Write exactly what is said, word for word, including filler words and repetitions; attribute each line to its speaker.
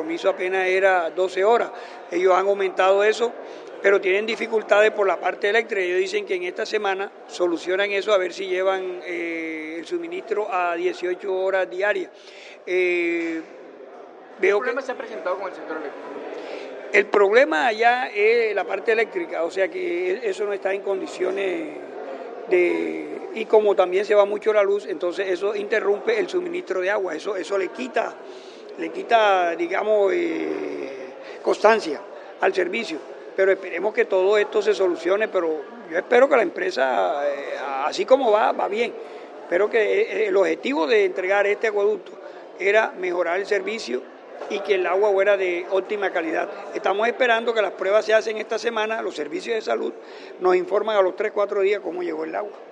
Speaker 1: compromiso apenas era doce horas. Ellos han aumentado eso, pero tienen dificultades por la parte eléctrica. Ellos dicen que en esta semana solucionan eso, a ver si llevan eh, el suministro a dieciocho horas diarias. Eh,
Speaker 2: ¿Qué problema se ha presentado con el sector eléctrico?
Speaker 1: El problema allá es la parte eléctrica, o sea que eso no está en condiciones de... Y como también se va mucho la luz, entonces eso interrumpe el suministro de agua, eso, eso le quita, le quita, digamos, eh, constancia al servicio. Pero esperemos que todo esto se solucione, pero yo espero que la empresa, eh, así como va, va bien. Espero que el objetivo de entregar este acueducto era mejorar el servicio y que el agua fuera de óptima calidad. Estamos esperando que las pruebas se hacen esta semana, los servicios de salud nos informan a los tres, cuatro días cómo llegó el agua.